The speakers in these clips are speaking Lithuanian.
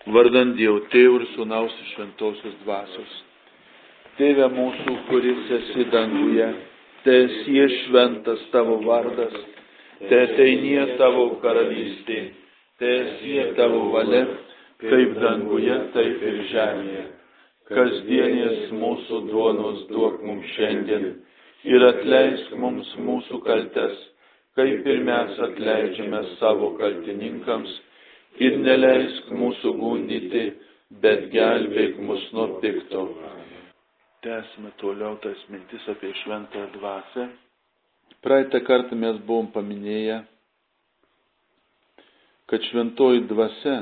Vardant Dievo Tėvo ir Sūnaus ir Šventosios Dvasios. Tėve mūsų, kuris esi danguje, teesie šventas tavo vardas, teateinie tavo karalystė, teesie tavo valia, kaip danguje, taip ir žemėje. Kasdienės mūsų duonos duok mums šiandien ir atleisk mums mūsų kaltes, kaip ir mes atleidžiame savo kaltininkams. Ir neleisk mūsų gundyti, bet gelbėk mus nuo pikto. Tęsime toliau tas mintis apie šventąją dvasią. Praeitą kartą mes buvom paminėję, kad šventoji dvasia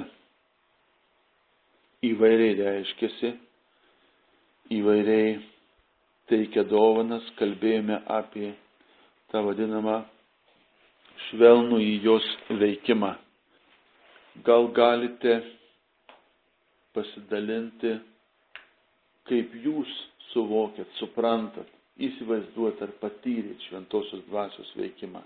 įvairiai reiškiasi, įvairiai teikia dovanas, kalbėjome apie tą vadinamą švelnų į jos veikimą. Gal galite pasidalinti, kaip jūs suvokėt, suprantat, įsivaizduot ar patyrėt šventosios dvasios veikimą.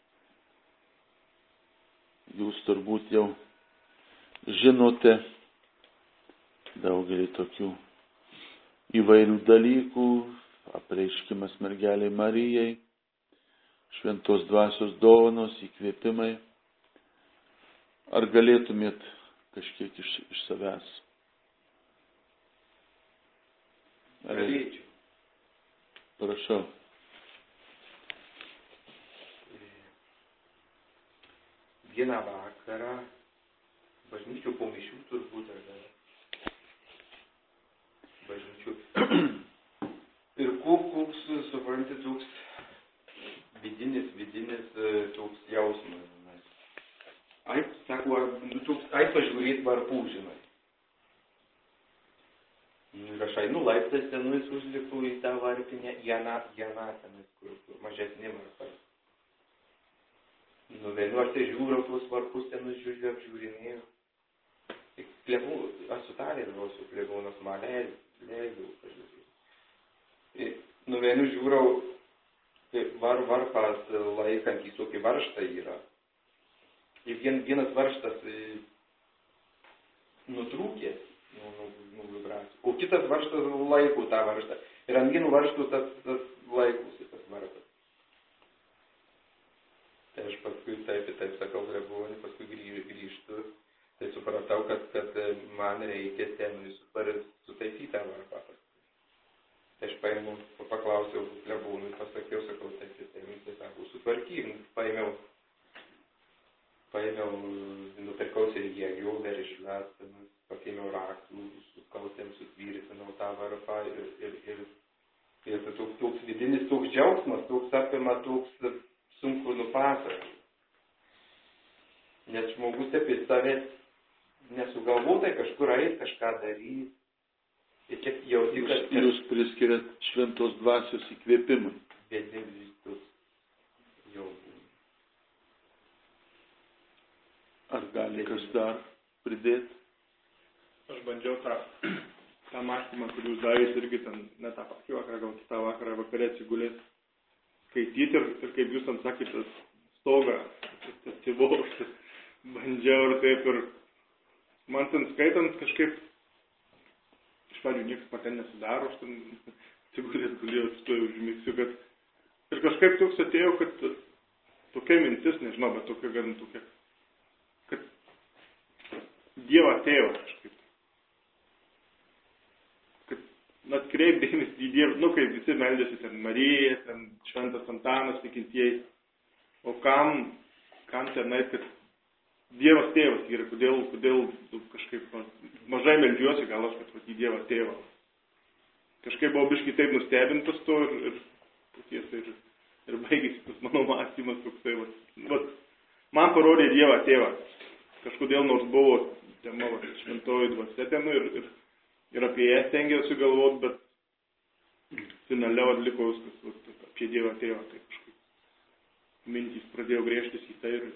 Jūs turbūt jau žinote daugelį tokių įvairių dalykų, apreiškimas mergelei Marijai, šventos dvasios dovanos, įkvėpimai. Ar galėtumėt kažkiek iš savęs? Galėčiau. Prašau. Vieną vakarą, bažnyčių po mišių turbūt, bažnyčių. Ir koks, supranti, toks vidinis toks jausmas. Ai, sako, ai pažiūrėt varpų, žinai. Ir aš einu laiptais tenais užlipu į tą varpinę, Janą tenais, kur mažesnė varpai. Nuveinu, aš tai žiūriu tuos varpus tenais apžiūrinėjau. Aš sutarėdavau su klebonas, man leidau pažiūrėti. Nuveinu, žiūriu, varpas laikant į tokį varštą yra. Ir vienas varžtas nutrūkė nuo vibracijų, o kitas varžtas laiko tą varžtą. Ir ant vienų varžtų tas laikosi tas varžtas. Tai aš paskui taip sakau klebonui, paskui grįžtu, tai supratau, kad man reikia ten sutaisyti tą varpą. Tai aš paklausiau klebonui, pasakiau, sakau, tai sako, sutvarkyk, paėmiau, nupirkau sergėjų, verišles, pakėmiau raktų, sukautėm, sutvyritinau tą varpą ir toks vidinis toks džiaugsmas, toks apima, toks sunku nupasakoti. Nes žmogus apie save nesugalvotai kažkur eit, kažką daryti. Ir kiek jauti, kad... Jūs priskiriat šventos dvasios įkvėpimui. Vidinis toks jausmas. Ar gali kas dar pridėti? Aš bandžiau tą mąstymą, kurį jūs darėt irgi ten, ne tą patį vakarą, gal kitą vakarą vakare atsigulės skaityti ir kaip jūs ten sakėt, tas stogą, tas atsivokštis, bandžiau ir taip ir man ten skaitant kažkaip, iš pradžių niekas man ten nesidaro, aš ten atsigulės gulėjau, atsistoju užmigsiu, bet ir kažkaip toks atėjo, kad tokia mintis, nežinau, bet tokia gan tokia, kad Dievo tėvas kažkaip. Kad atkreip dėmesį į Dievą, kaip visi meldėsi ten Marija, ten Šventas Antanas, tikintieji. O kam tenai, kad Dievas tėvas yra, kodėl kažkaip mažai meldžiuosi, gal aš, kad į Dievą tėvą. Kažkaip buvau biškai taip nustebintas to ir baigėsi tas mano mąstymas toksai. Man parodė Dievą tėvą. Kažkodėl nors buvo tema šventoji dvasia tema ir apie ją stengiausi galvoti, bet finaliau atliko viskas apie Dievą tėvą. Tai kažkaip mintys pradėjo grėžtis į tai ir...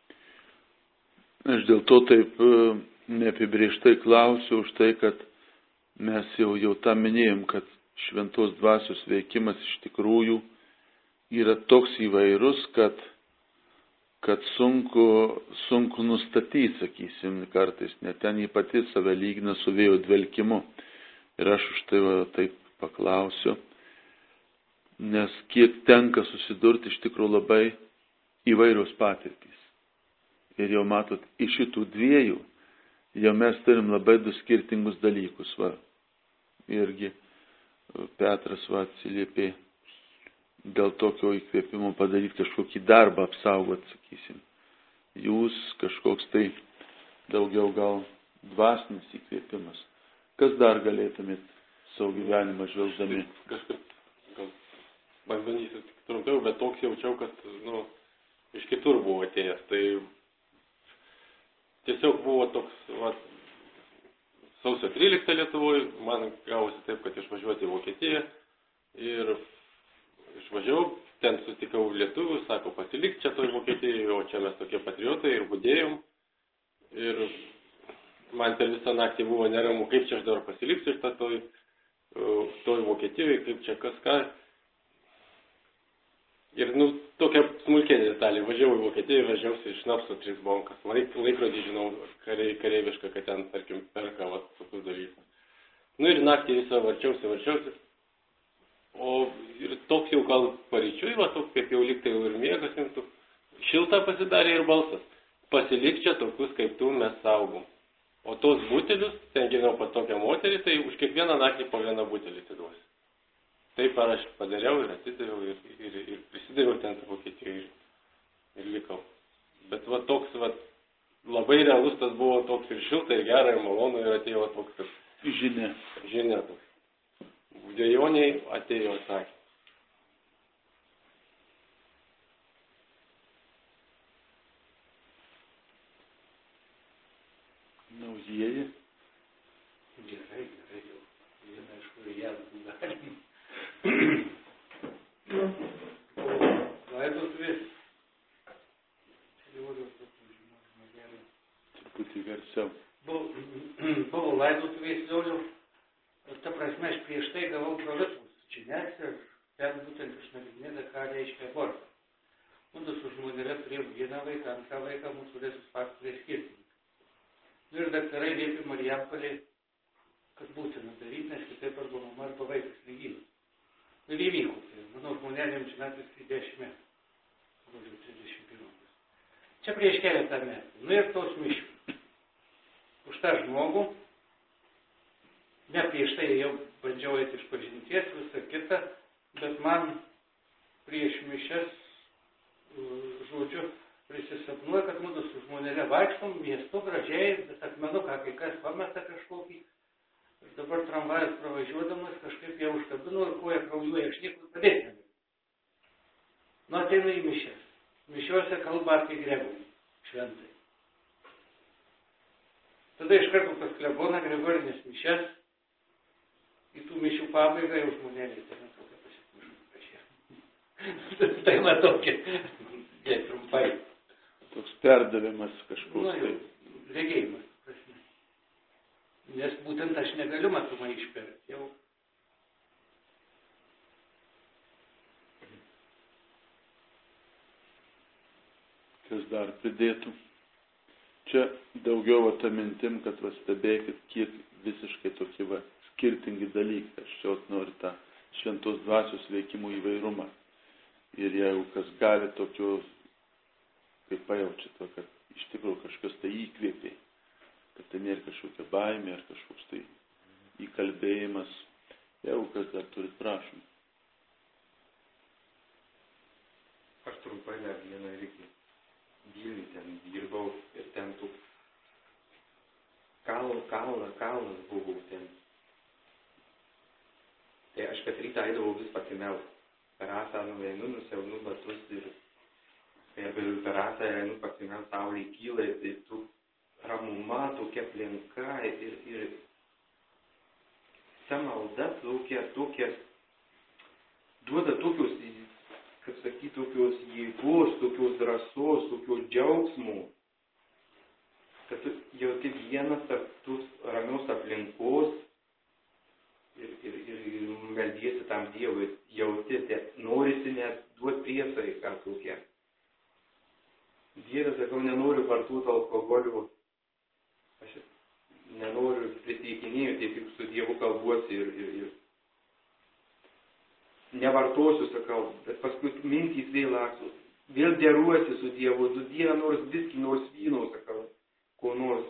Aš dėl to taip neapibrėžtai klausiu už tai, kad mes jau tą minėjom, kad šventos dvasios veikimas iš tikrųjų yra toks įvairus, kad kad sunku nustatyti, sakysim, kartais, net ten jį pati save lygina su vėjo dvelkimu. Ir aš už tai taip paklausiu, nes kiek tenka susidurti iš tikrųjų labai įvairios patirtys. Ir jau matot, iš šitų dviejų, jau mes turim labai du skirtingus dalykus. Va. Irgi Petras atsiliepė dėl tokio įkvėpimo padaryti kažkokį darbą apsaugot, sakysim. Jūs kažkoks tai daugiau gal dvasinis įkvėpimas. Kas dar galėtumėt savo gyvenimą žvelgdami? Kažkaip, gal bandysiu tik trumpiau, bet toks jaučiau, kad, iš kitur buvo atėjęs. Tai tiesiog buvo toks, sausio 13 Lietuvoje, man gavosi taip, kad išvažiuoti į Vokietiją ir išvažiavau, ten sutikau lietuvių, sako, pasilik čia toj Vokietijoje, o čia mes tokie patriotai ir budėjom. Ir man per visą naktį buvo neramu, kaip čia aš dabar pasiliksiu iš toj Vokietijoje, kaip čia kas ką. Ir, tokia smulkė detalė, važiavau į Vokietiją, važiausi iš Napso 3 bonkas. Laikrodį žinau, kareivišką, kad ten, tarkim, perka tokius dalykus. Ir naktį visą varčiausi. O ir toks jau gal paryčiui, toks kaip jau liktai jau ir miegas, šilta pasidarė ir balsas. Pasilik čia tokius kaip tu mes saugom. O tos butelius, ten gimiau pas tokią moterį, tai už kiekvieną naktį po vieną butelį atiduosiu. Taip aš padariau ir atidaviau ir prisidaviau ten Vokietijoje ir likau. Bet toks labai realus tas buvo toks ir šilta, ir gera, ir malonu, ir atėjo toks, kad žinia toks. Dėjoniai atėjo atsakymą. Naujieji? Gerai, jau. Vieną iš kur ją galim. Laidotuvės. Truputį garsiau. Buvo laidotuvės Liolių. Ta prasme, aš prieš tai gavau prolaipsnius žinias ir ten būtent išnagrinėta, ką reiškia abortas. Mūsų su žmonėle turėjau vieną vaiką, antrą vaiką, mūsų visus faktoriai skirtingi. Ir daktarai liepė Marijampolei, kad būtina daryti, nes kitaip arba mama arba vaikas negyvas. Ir įvyko. Tai, manau, žmonėlėm žinatis 30 metų. Gruodžio 31. Čia prieš keletą metų. Ir tos mišių. Už tą žmogų. Ne prieš tai jau bandžiau eiti iš pažinties, visą kitą, bet man prieš mišias, žodžiu, prisisapnuoja, kad mūsų su žmonėle vaikštom, miestu gražiai, bet akmenuką kai kas pameta kažkokį. Ir dabar tramvajas pravažiuodamas kažkaip jau užkabino ir koja kraujuoja, aš niekur padėti negaliu. Ateinu į mišias. Mišiuose kalba apie Gregorį, šventai. Tada iš karto pas kleboną Gregorinės mišias. Į tų mišių pabaigą jau žmonėlį ten tokia pasiekmišų prašė. Tai tokia, kiek trumpai. Toks perdavimas kažkoks. Regėjimas, prasme. Nes būtent aš negaliu matomai išperti jau. Kas dar pridėtų? Čia daugiau ta mintim, kad stebėkit, kiek visiškai tokie skirtingi dalykai. Aš čia noriu tą šventos dvasios veikimų įvairumą. Ir jeigu kas gali tokios, kaip pajaučia to, kad iš tikrųjų kažkas tai įkvėpė, kad tai nėra kažkokia baimė ar kažkoks tai įkalbėjimas, jeigu kas dar turit, prašom. Aš trumpai dar vieną reikia. Vilnių ten dirbau ir ten tų kalnas buvau ten. Tai aš kas rytą eidavau vis pasimelt. Per rasą nueinu, nusiaunu batus ir per rasą einu pasimelt, saulė kyla ir tu ramuma, tokia aplinka ir ta malda tokia duoda tokios, kaip sakyti, tokios jėgos, tokios drąsos, tokios džiaugsmų, kad tu jauti vienas tarp tos ramios aplinkos ir meldiesi tam Dievui, jauti, norisi net duoti priesaiką tokią. Dieve, sakau, nenoriu vartoti alkoholio, aš nenoriu prisiekinėjau, taip kaip su Dievu kalbuosi ir nevartosiu, sakau, bet paskui mintys vėl laksto, vėl deruosi su Dievu, tu Dieve nors viskį, nors vyno, sakau, ko nors.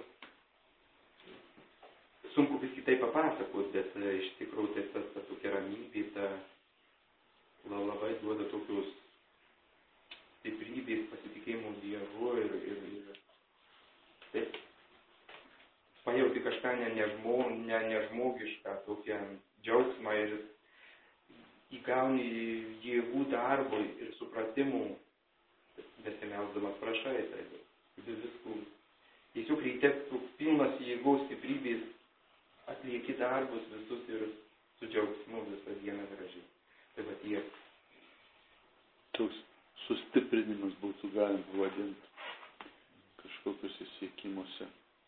Sunku viskai tai papasakot, bet iš tikrųjų tai ta tokia ramybė, ta labai duoda tokios stiprybės, pasitikėjimo Dievu ir taip pajauti kažką nežmogišką, tokią džiaugsmą ir įgauni jėgų darbui ir supratimų, besimelsdamas prašai, tai viskų. Tiesiog ryte pilnas jėgos stiprybės atlieki darbus visus ir su džiaugsmu visą dieną gražiai. Tai va tiek. Toks sustiprinimas būtų galima pavadinti kažkokiuose siekimuose.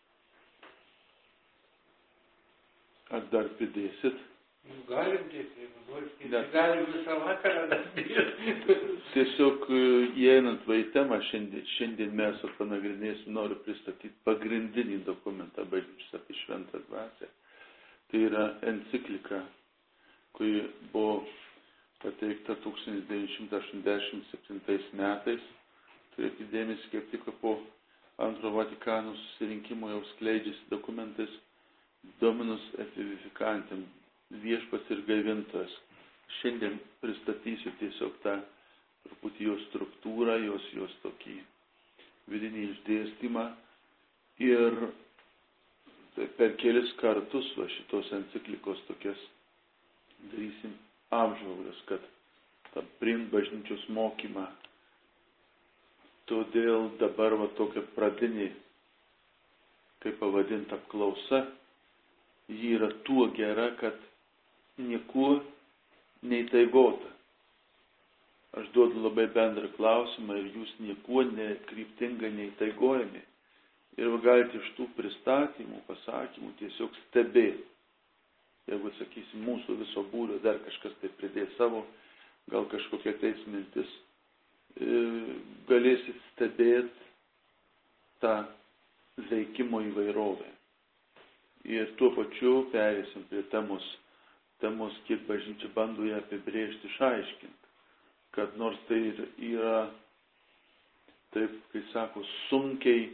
Ar dar pridėsit? Galim dėti, galim visą vakarą dar dėti. Tiesiog įeinant į temą, šiandien mes panagrinėsim, noriu pristatyti pagrindinį dokumentą bažnyčios apie šventą dvasią. Tai yra enciklika, kuri buvo pateikta 1987 metais. Turėti dėmesį, kaip tik po antro Vatikano susirinkimo jau skleidžiasi dokumentais Dominus et Vivificantem, viešpats ir gaivintojas. Šiandien pristatysiu tiesiog tą truputį jos struktūrą, jos tokį vidinį išdėstymą ir per kelis kartus va šitos enciklikos tokias darysim apžvalgas, kad tą priimt bažnyčios mokymą. Todėl dabar va tokia pradinė, kaip pavadinta, apklausa, ji yra tuo gera, kad niekuo neįtaigota. Aš duodu labai bendrą klausimą ir jūs niekuo nekryptingai neįtaigojami. Ir galite iš tų pristatymų, pasakymų tiesiog stebėti. Jeigu, sakysim, mūsų viso būrio dar kažkas tai pridės savo, gal kažkokia teis mintis, galėsit stebėti tą veikimo įvairovę. Ir tuo pačiu perėsim prie temos, kiek bažnyčia bando ją apibrėžti, išaiškinti. Kad nors tai yra, taip, kai sako, sunkiai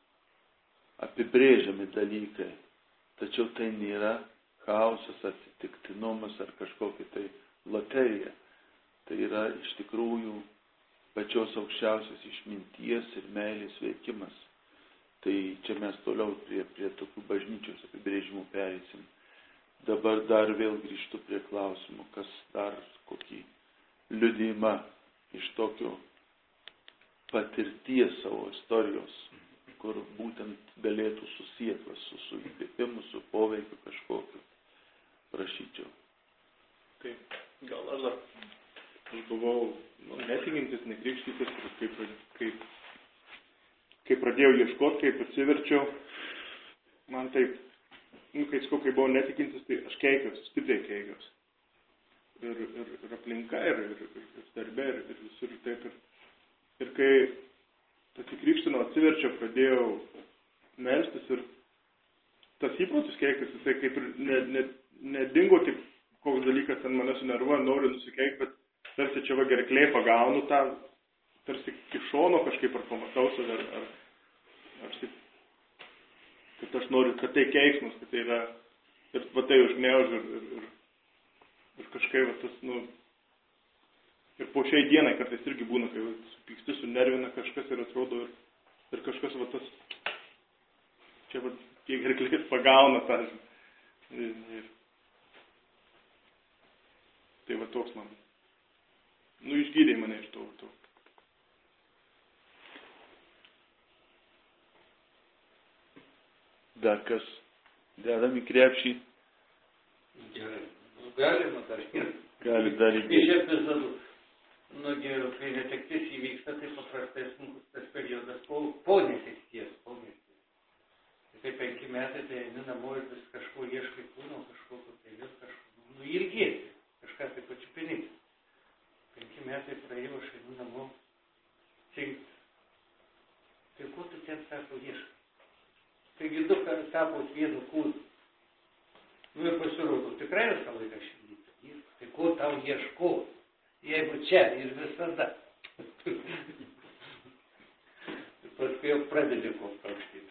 apibrėžiami dalykai, tačiau tai nėra chaosas, atsitiktinumas ar kažkokia tai loterija. Tai yra iš tikrųjų pačios aukščiausios išminties ir meilės veikimas. Tai čia mes toliau prie tokių bažnyčios apibrėžimų pereisim. Dabar dar vėl grįžtu prie klausimų, kas dar kokį liudijimą iš tokio patirties savo istorijos, kur būtent galėtų susijęti su įkvėpimu, su poveikiu kažkokiu, prašyčiau. Tai gal aš buvau netikintis, nekrikštytis, ir kai pradėjau ieškoti, kaip atsiverčiau, man taip, kai buvau netikintis, tai aš keikiausi, stipriai keikiausi. Ir aplinka, ir darbe, ir visur taip. Ir kai pasikrikštinau, atsiverčiau, pradėjau melstis ir tas įprotis keiktis, jisai kaip ir nedingo tik koks dalykas ten mane sunervuoja, noriu nusikeikti, bet tarsi čia va gerklėj pagaunu tą, tarsi iš šono kažkaip ar pamatau save, ar kad aš noriu, kad tai keiksmas, kad tai yra, ir va tai užgniaužiu ir kažkaip va tas, ir po šiai dienai kartais irgi būna, kai supyksti, sunervina kažkas ir atrodo, ir kažkas va tas, čia va kiek gerklės pagauna tą, ir tai va toks man, išgydė mane iš to. Dar kas dedam į krepšį? Gerai. Galima dar. Gali dar įgyti. Iš epizodų. Kai netektis įvyksta, tai paprastai sunkus tas periodas po netekties. Tai 5 metai, tai eini namo ir vis kažko ieškai kūno, kažkokio tai vis kažko. Ilgėsi. Kažką tai pačiupinėti. 5 metai praėjo, aš einu namo. Tai ko tu ten, sako, ieškai? Taigi du tapot vienu kūnu. Nu ir pasirodo, tikrai visą laiką šildyta. Tai ko tau ieško, jeigu čia ir visada. Paskui jau pradedi ko prašyti.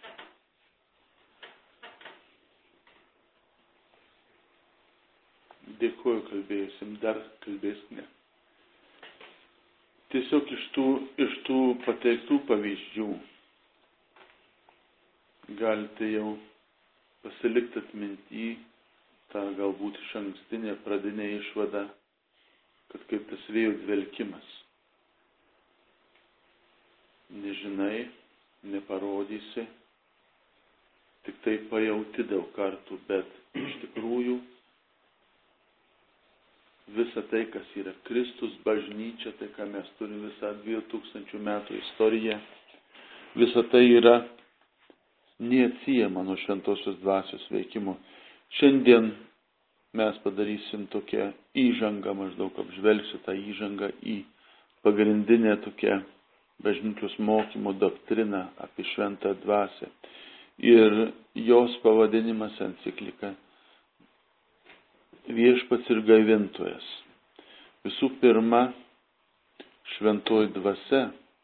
Dėkuoju kalbėjusim, dar kalbėsime. Tiesiog iš tų pateiktų pavyzdžių galite jau pasilikti atminty tą galbūt iš ankstinę pradinę išvadą, kad kaip tas vėjo dvelkimas. Nežinai, neparodysi, tik tai pajauti daug kartų, bet iš tikrųjų visa tai, kas yra Kristus, bažnyčia, tai, ką mes turime visą 2000 metų istoriją, visa tai yra neatsiejama nuo šventosios dvasios veikimo. Šiandien mes padarysim tokią įžangą, maždaug apžvelgsiu tą įžangą į pagrindinę tokią bažnyčios mokymo doktriną apie šventą dvasią. Ir jos pavadinimas enciklika Viešpats ir gaivintojas. Visų pirma, šventoji dvasia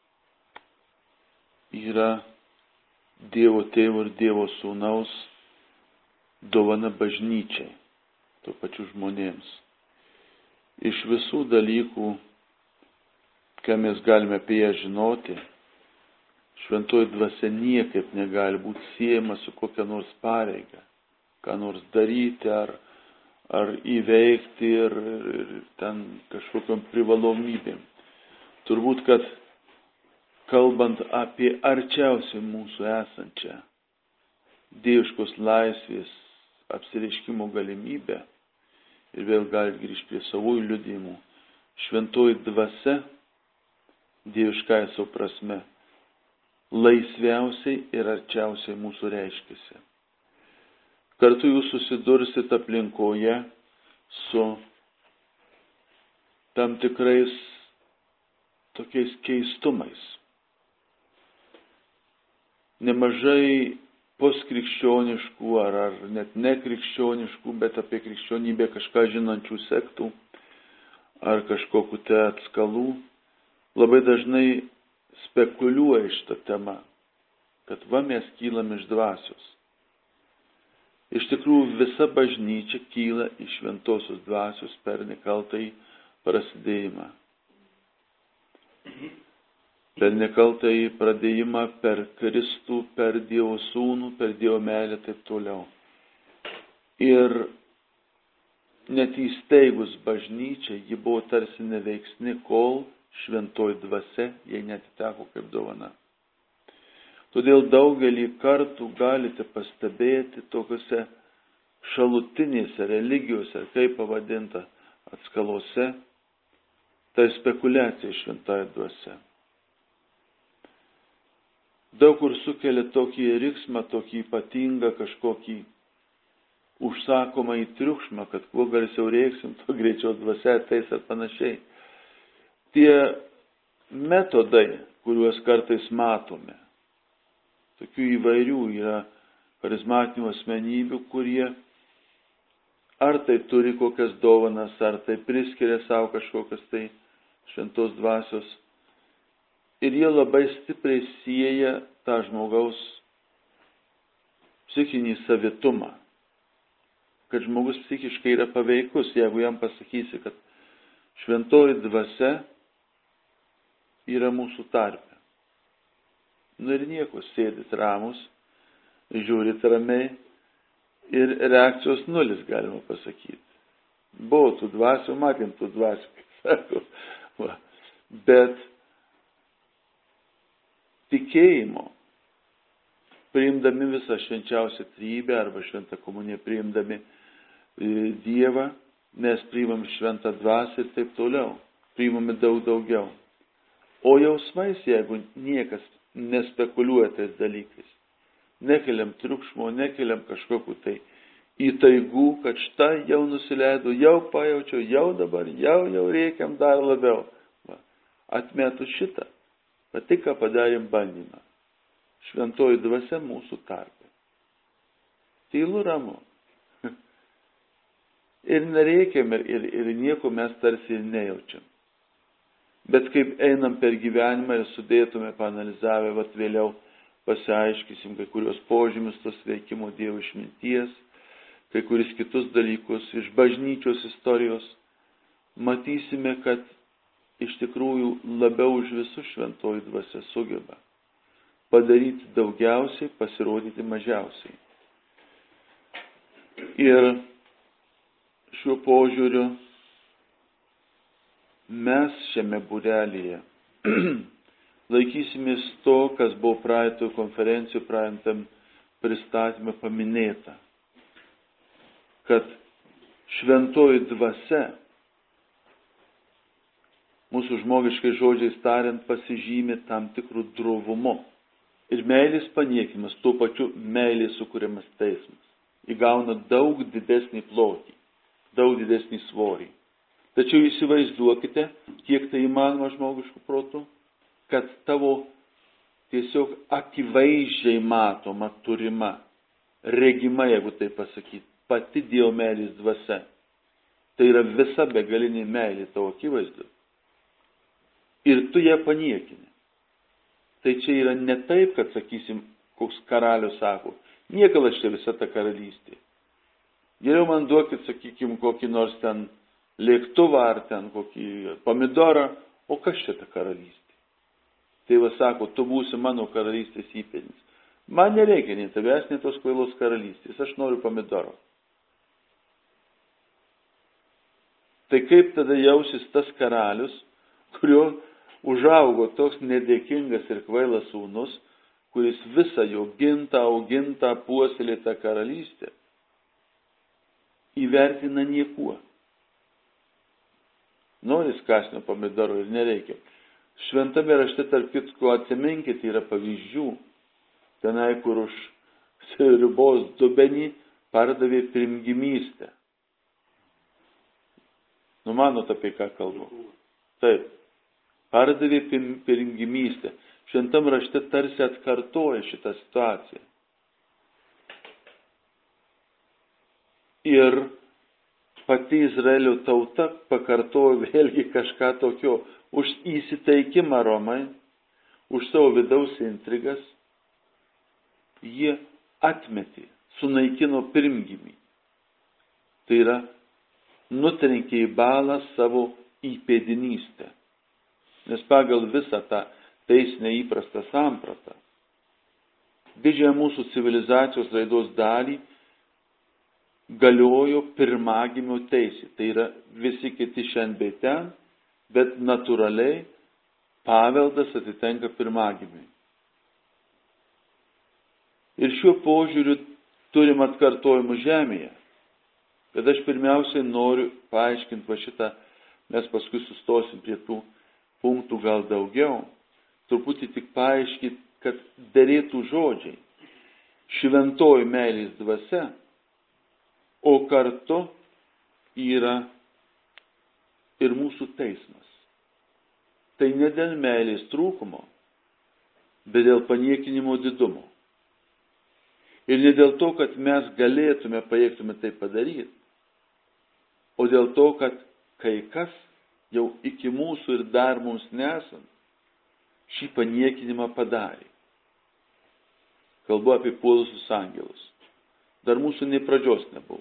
yra Dievo Tėvo ir Dievo Sūnaus dovana bažnyčiai, tuo pačiu žmonėms. Iš visų dalykų, ką mes galime apie ją žinoti, šventoji dvasia niekaip negali būti siejama su kokia nors pareiga, ką nors daryti ar įveikti ir ten kažkokiom privalomybėm. Turbūt, kad kalbant apie arčiausiai mūsų esančią dieviškos laisvės apsireiškimo galimybę, ir vėl gali grįžti prie savųjų liudijimų, šventoji dvasia dieviškąja savo prasme laisviausiai ir arčiausiai mūsų reiškiasi. Kartu jūs susidursit aplinkoje su tam tikrais tokiais keistumais. Nemažai postkrikščioniškų ar net nekrikščioniškų, bet apie krikščionybę kažką žinančių sektų ar kažkokių te atskalų labai dažnai spekuliuoja šitą temą, kad va mes kylam iš dvasios. Iš tikrųjų, visa bažnyčia kyla iš šventosios dvasios per nekaltąjį prasidėjimą. Per nekaltąjį pradėjimą, per Kristų, per Dievo Sūnų, per Dievo meilę, taip toliau. Ir net įsteigus bažnyčią, ji buvo tarsi neveiksni, kol šventoji dvasia jai netiteko kaip dovana. Todėl daugelį kartų galite pastebėti tokiuose šalutinėse religijose, kaip pavadinta, atskalose, tai spekuliacija šventąja dvasia. Daug kur sukelia tokį riksmą, tokį ypatingą kažkokį užsakomą į triukšmą, kad kuo garsiau reiksim, tuo greičiau dvasia ateis ar panašiai. Tie metodai, kuriuos kartais matome, tokių įvairių yra charizmatinių asmenybių, kurie ar tai turi kokias dovanas, ar tai priskiria savo kažkokias tai šventos dvasios. Ir jie labai stipriai sieja tą žmogaus psichinį savitumą. Kad žmogus psichiškai yra paveikus, jeigu jam pasakysi, kad šventoji dvasia yra mūsų tarpe. Nu ir nieko, sėdit ramus, žiūrit ramiai ir reakcijos nulis, galima pasakyti. Buvo tų dvasių, matėm tų dvasių, kaip sako. Va. Bet tikėjimo, priimdami visą švenčiausią trybę arba šventą komuniją, priimdami Dievą, mes priimam šventą dvasią ir taip toliau. Priimame daug daugiau. O jausmais, jeigu niekas nespekuliuoja tais dalykais, nekeliam triukšmo, nekeliam kažkokiu tai įtaigų, kad štai jau nusileido, jau pajaučiau, jau dabar, jau reikiam dar labiau. Va. Atmetu šitą. Bet tik ką padarėm bandymą. šventoji dvasia mūsų tarpe. Tylu ramu. Ir nereikiam, ir nieko mes tarsi nejaučiam. Bet kaip einam per gyvenimą ir sudėtume, paanalizavę, vat vėliau pasiaiškysim kai kurios požymius tos veikimo Dievo išminties, kai kuris kitus dalykus iš bažnyčios istorijos, matysime, kad iš tikrųjų labiau už visus šventoji dvasia sugeba padaryti daugiausiai, pasirodyti mažiausiai. Ir šiuo požiūriu mes šiame būrelyje laikysimės to, kas buvo praeitoje konferencijoje, praeitam pristatymė paminėta, kad šventoji dvasia, mūsų žmogiškai žodžiais tariant, pasižymi tam tikrų drovumu. Ir meilės paniekimas, tuo pačiu meilės sukūriamas teismas, įgauna daug didesnį plotį, daug didesnį svorį. Tačiau įsivaizduokite, kiek tai įmanoma žmogiškų protų, kad tavo tiesiog akivaizdžiai matoma, turima, regima, jeigu tai pasakyti, pati Dievo meilės dvasia. Tai yra visa begalinė meilė tavo akivaizdu. Ir tu ją paniekini. Tai čia yra ne taip, kad, sakysim, koks karalius sako, niekalas čia visa ta karalystė. Geriau man duokit, sakykim, kokį nors ten lėktuvą ar ten kokį pomidorą, o kas čia ta karalystė? Tėvas sako, tu būsi mano karalystės įpėdinis. Man nereikia nei tavęs, nei tos kvailos karalystės, aš noriu pomidoro. Tai kaip tada jausis tas karalius, kurio užaugo toks nedėkingas ir kvailas sūnus, kuris visą jo gintą, augintą, puoselėtą karalystę įvertina niekuo. Nori skąsnio pomidoro ir nereikia. Šventame rašte, tarp kitko, atsiminkite, yra pavyzdžių. Tenai, kur už sriubos dubenį pardavė pirmgimystę. Numanot, apie ką kalbu? Taip. Pardavė pirmgimystę. Šventam rašte tarsi atkartoja šitą situaciją. Ir pati Izraelio tauta pakartojo vėlgi kažką tokio. Už įsiteikimą Romai, už savo vidaus intrigas, jie atmetė, sunaikino pirmgimį. Tai yra, nutrenkė į balą savo įpėdinystę. Nes pagal visą tą teisinę įprastą sampratą, didžiąją mūsų civilizacijos raidos dalį galiojo pirmagimio teisė. Tai yra, visi kiti šiandien bei ten, bet natūraliai paveldas atitenka pirmagimiui. Ir šiuo požiūriu turim atkartojimų žemėje. Bet aš pirmiausiai noriu paaiškinti va šitą, mes paskui sustosim prie tų punktų gal daugiau, truputį tik paaiškinti, kad derėtų žodžiai. Šventoji meilės dvasia, o kartu yra ir mūsų teismas. Tai ne dėl meilės trūkumo, bet dėl paniekinimo didumo. Ir ne dėl to, kad mes galėtume, pajėgtume tai padaryti, o dėl to, kad kai kas jau iki mūsų ir dar mums nesant, šį paniekinimą padarė. Kalbu apie puolusius angelus. Dar mūsų nei pradžios nebuvo.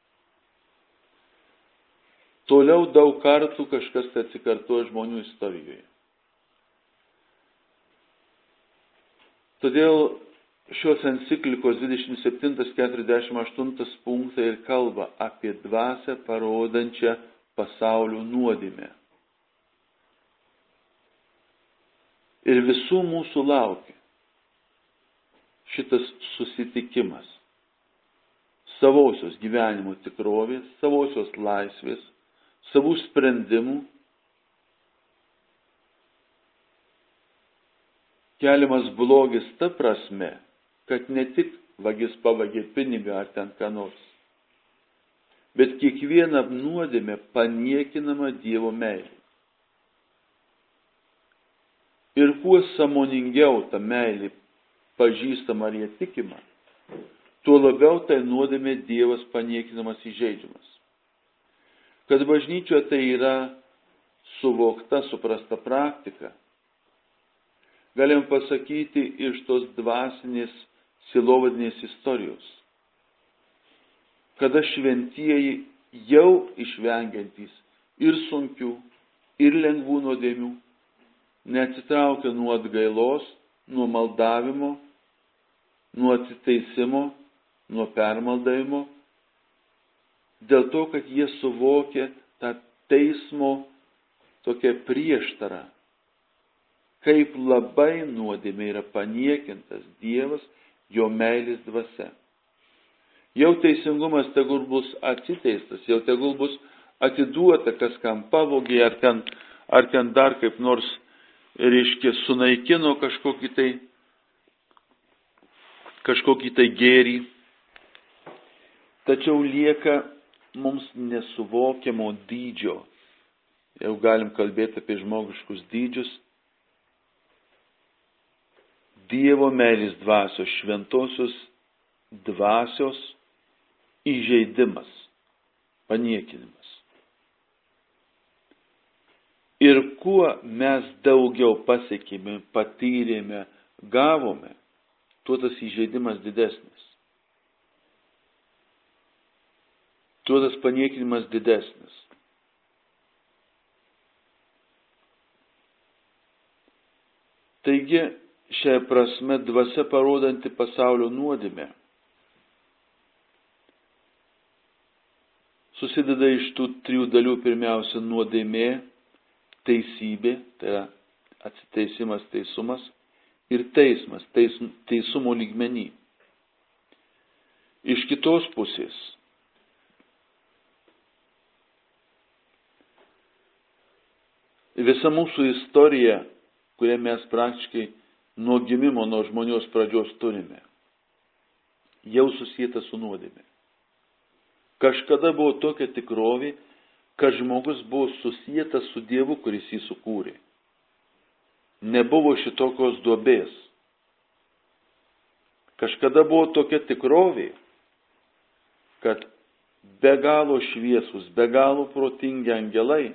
Toliau daug kartų kažkas tai atsikartoja žmonių istorijoje. Todėl šios enciklikos 27-48 punktai ir kalba apie dvasią parodančią pasaulio nuodėmę. Ir visų mūsų laukia šitas susitikimas savosios gyvenimo tikrovės, savosios laisvės, savų sprendimų, keliamas blogis ta prasme, kad ne tik vagis pavagė pinigą ar ten ką nors, bet kiekviena nuodėmė paniekinama Dievo meilė. Ir kuo sąmoningiau ta meilė pažįstama ar jie tikima, tuo labiau tai nuodėmė Dievas paniekinamas įžeidžiamas. Kad bažnyčioje tai yra suvokta, suprasta praktika, galim pasakyti iš tos dvasinės silovadinės istorijos, kada šventieji jau išvengiantys ir sunkių, ir lengvų nuodėmių, neatsitraukia nuo atgailos, nuo maldavimo, nuo atsiteisimo, nuo permaldavimo, dėl to, kad jie suvokė tą teismo tokią prieštarą, kaip labai nuodėmė yra paniekintas Dievas, jo meilės dvasia. Jau teisingumas tegul bus atsiteistas, jau tegul bus atiduota, kas kam pavogė, ar ten dar kaip nors, reiškia, sunaikino kažkokį tai gėrį. Tačiau lieka mums nesuvokiamo dydžio. Jau galim kalbėti apie žmogiškus dydžius. Dievo meilės dvasios, šventosios dvasios įžeidimas, paniekinimas. Ir kuo mes daugiau pasiekėme, patyrėme, gavome, tuo tas įžeidimas didesnis. Tuo tas paniekinimas didesnis. Taigi, šią prasme dvasia parodanti pasaulio nuodėmę susideda iš tų trijų dalių. Pirmiausia, nuodėmė, teisybė, tai yra atsiteisimas, teisumas, ir teismas, teisumo lygmenį. Iš kitos pusės, visa mūsų istorija, kurią mes praktiškai nuo gimimo, nuo žmonijos pradžios turime, jau susijęta su nuodėmė. Kažkada buvo tokia tikrovė, kad žmogus buvo susijęs su Dievu, kuris jį sukūrė. Nebuvo šitokios duobės. Kažkada buvo tokia tikrovė, kad be galo šviesus, be galo protingi angelai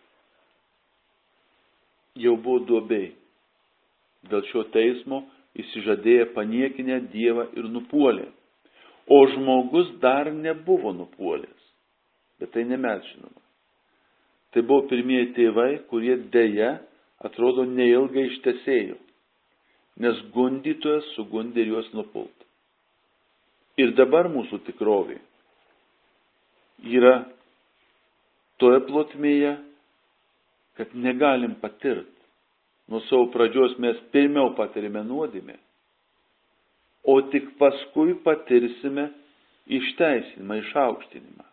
jau buvo duobėj. Dėl šio teismo įsižadėję paniekinę Dievą ir nupuolė. O žmogus dar nebuvo nupuolęs. Bet tai ne mes žinoma. Tai buvo pirmieji tėvai, kurie dėja, atrodo, neilgai ištesėjo. Nes gundytojas sugundė juos nupult. Ir dabar mūsų tikrovė yra toje plotmėje, kad negalim patirt. Nuo savo pradžios mes pirmiau patirime nuodėmę, o tik paskui patirsime išteisinimą, išaukštinimą.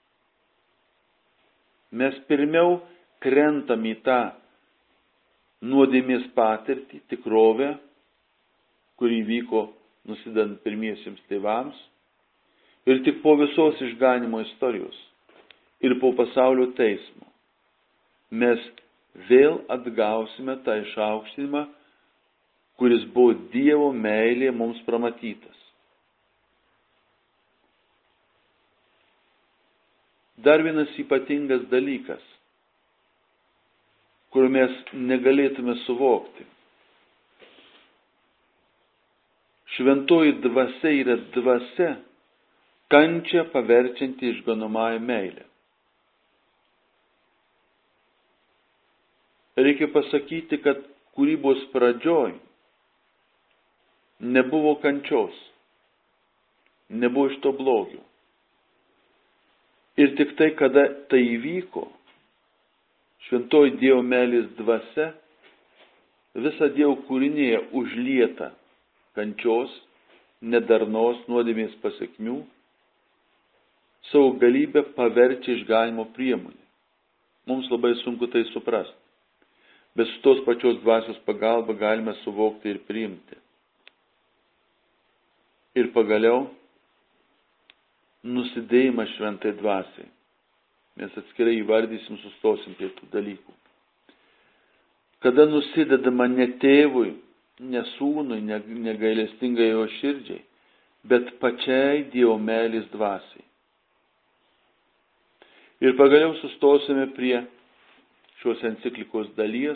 Mes pirmiau krentam į tą nuodėmės patirtį, tikrovę, kuri vyko nusidant pirmiesiems tėvams, ir tik po visos išganimo istorijos ir po pasaulio teismo mes vėl atgausime tą išaukštinimą, kuris buvo Dievo meilė mums pramatytas. Dar vienas ypatingas dalykas, kur mes negalėtume suvokti. Šventoji dvasia yra dvasia, kančią paverčianti išganomąją meilę. Reikia pasakyti, kad kūrybos pradžioj nebuvo kančios, nebuvo iš to blogio. Ir tik tai, kada tai įvyko, šventoji Dievo meilės dvasia visą Dievo kūrinėje užlieta kančios, nedarnos, nuodėmės pasekmių, savo galybę paverčia išganimo priemonė. Mums labai sunku tai suprasti. Bet su tos pačios dvasios pagalba galime suvokti ir priimti. Ir pagaliau nusidėjimą šventai dvasiai. Mes atskirai įvardysim, sustosim prie tų dalykų. Kada nusidedama ne tėvui, ne sūnui, negailestingai jo širdžiai, bet pačiai Dievo meilės dvasiai. Ir pagaliau sustosime prie šios enciklikos dalies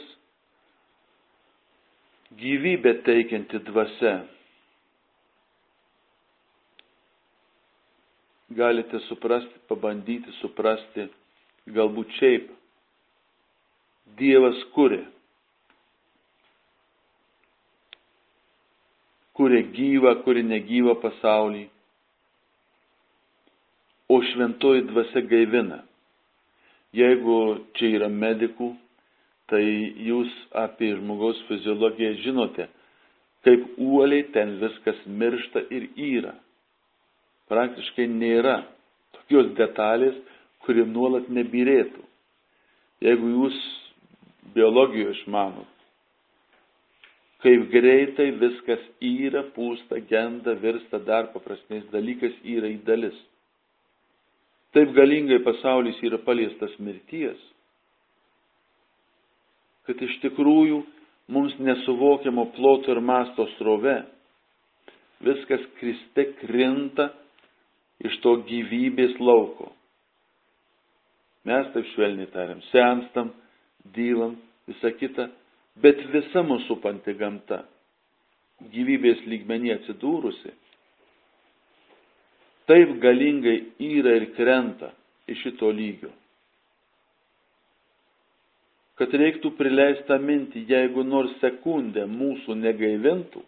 gyvybę teikianti dvasia. Galite suprasti, pabandyti suprasti, galbūt šiaip. Dievas kuria gyvą, kuri negyvą pasaulį, o šventoji dvasia gaivina. Jeigu čia yra medikų, tai jūs apie žmogaus fiziologiją žinote, kaip uoliai ten viskas miršta ir yra. Praktiškai nėra tokios detalės, kuri nuolat nebyrėtų. Jeigu jūs biologijoje išmanot, kaip greitai viskas yra, pūsta, genda, virsta dar paprastiniais dalykais, yra į dalis. Taip galingai pasaulis yra paliestas mirties, kad iš tikrųjų mums nesuvokiamo ploto ir masto srove viskas kriste krinta iš to gyvybės lauko. Mes taip švelniai tariam, senstam, dylam, visa kita, bet visa mūsų supanti gamta, gyvybės lygmenį atsidūrusi, taip galingai yra ir krenta iš šito lygio, kad reiktų prileisti tą mintį, jeigu nors sekundę mūsų negaivintų,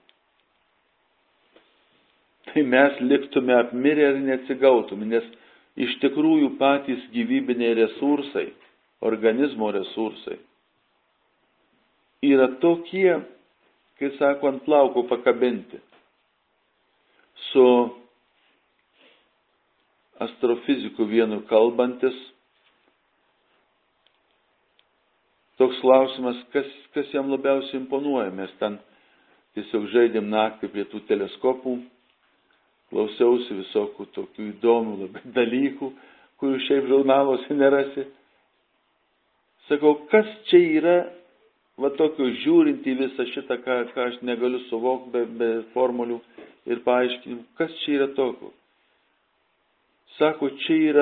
tai mes liktume apmirę ir neatsigautume, nes iš tikrųjų patys gyvybiniai resursai, organizmo resursai, yra tokie, kai sako, ant plauko pakabinti. Su astrofiziku vienu kalbantis, toks klausimas, kas jam labiausiai imponuoja. Mes ten tiesiog žaidėm naktį prie tų teleskopų, klausiausi visokių tokių įdomių labai dalykų, kurių šiaip žurnaluose nerasi. Sakau, kas čia yra, va tokio žiūrint į visą šitą, ką aš negaliu suvokti be formulių ir paaiškinimų, kas čia yra tokio? Sako, čia yra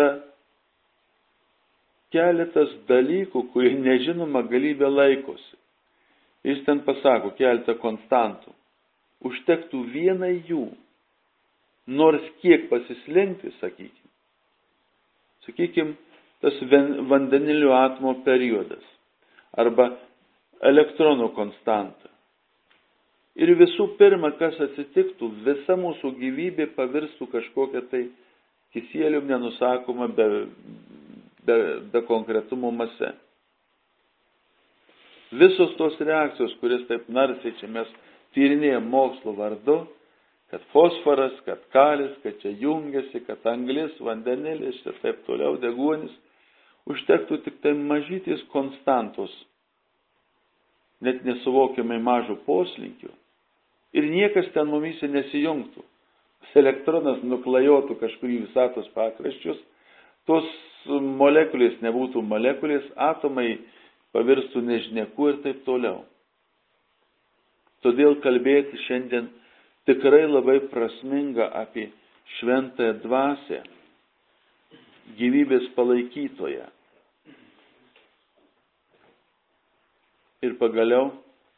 keletas dalykų, kurie nežinoma galybė laikosi. Jis ten pasako keletą konstantų. Užtektų vienai jų, nors kiek pasislinkti, sakykim, tas vandenilio atomo periodas arba elektronų konstanta. Ir visų pirma, kas atsitiktų, visa mūsų gyvybė pavirstų kažkokią tai kisielium nenusakoma be konkretumo mase. Visos tos reakcijos, kurias taip narsiai čia mes tyrinėjame mokslo vardu, kad fosforas, kad kalis, kad čia jungiasi, kad anglis, vandenilis ir taip toliau, deguonis, užtektų tik tai mažytis konstantos, net nesuvokiamai mažų poslinkių. Ir niekas ten mumyse nesijungtų. Elektronas nuklajotų kažkurį visatos pakraščius, tos molekulės nebūtų molekulės, atomai pavirstų nežnieku ir taip toliau. Todėl kalbėti šiandien tikrai labai prasminga apie šventąją dvasią, gyvybės palaikytoją. Ir pagaliau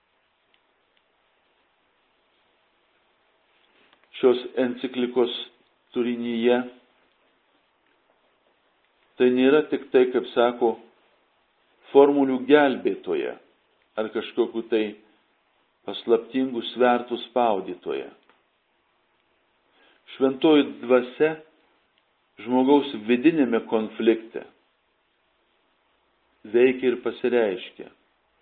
šios enciklikos turinyje tai nėra tik tai, kaip sako, formulių gelbėtoja ar kažkokiu tai paslaptingų svertų spaudytoja. Šventoji dvasia žmogaus vidinėme konflikte veikia ir pasireiškia.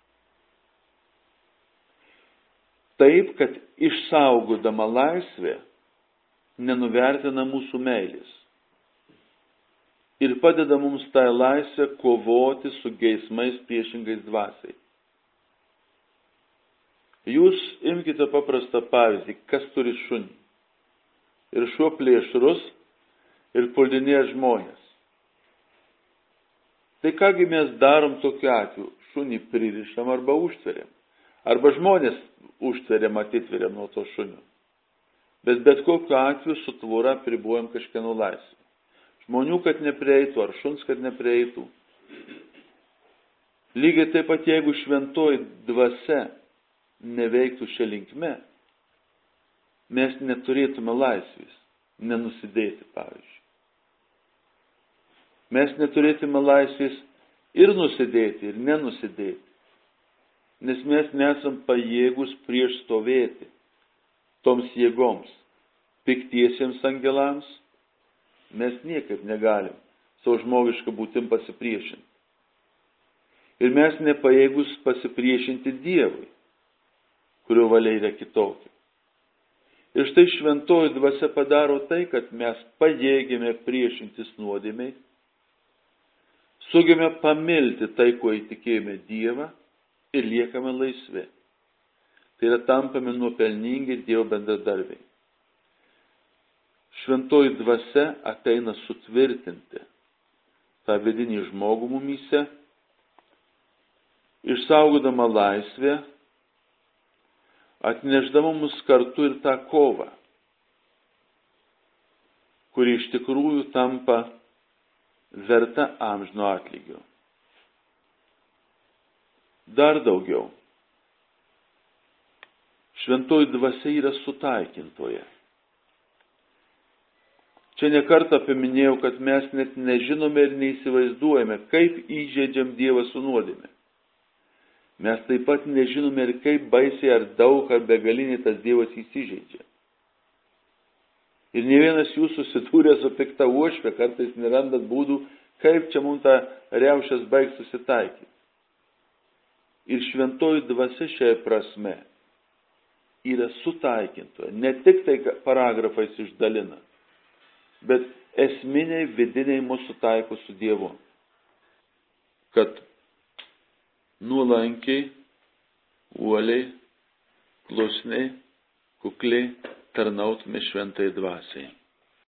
Taip, kad išsaugodama laisvę nenuvertina mūsų meilės ir padeda mums tą laisvę kovoti su geismais priešingais dvasiai. Jūs imkite paprastą pavyzdį, kas turi šunį. Ir šuo plėšrus ir puldinėja žmonės. Tai kągi mes darom tokiu atveju? Šunį pririšam arba užtveriam. Arba žmonės užtveriam, atitveriam nuo to šunio. Bet kokiu atveju su tvora pribuojam kažkieno laisvę. Žmonių, kad neprieitų, ar šuns, kad neprieitų. Lygiai taip pat, jeigu šventoji dvasia neveiktų šią linkme, mes neturėtume laisvės, nenusidėti, pavyzdžiui. Mes neturėtume laisvės ir nusidėti, ir nenusidėti, nes mes nesam pajėgus prieš stovėti toms jėgoms, piktiesiems angelams, mes niekaip negalim savo žmogišką būtim pasipriešinti. Ir mes nepajėgus pasipriešinti Dievui, kurio valia yra kitokia. Ir štai šventoji dvasia padaro tai, kad mes pajėgėme priešintis nuodėmei, sugebame pamilti tai, kuo įtikėjome Dievą ir liekame laisvi. Tai yra tampame nuopelningi Dievo bendradarbiai. Šventoji dvasia ateina sutvirtinti tą vidinį žmogų mumyse, išsaugodama laisvę, atnešdama mus kartu ir tą kovą, kuri iš tikrųjų tampa verta amžino atlygio. Dar daugiau. Šventoji dvasia yra sutaikintoje. Čia nekartą paminėjau, kad mes net nežinome ir neįsivaizduojame, kaip įžeidžiam Dievą su nuodėme. Mes taip pat nežinome ir kaip baisiai ar daug ar begaliniai tas Dievas įsižeidžia. Ir ne vienas jų susidūrė su pikta uošve, kartais nerandat būdų, kaip čia mums tą riaušės baig susitaikyti. Ir šventoji dvasia šiai prasme yra sutaikintoja. Ne tik tai paragrafais išdalina, bet esminiai vidiniai mūsų taiko su Dievu. Kad nuolankiai, uoliai, klusniai, kukliai tarnautume šventai dvasiai.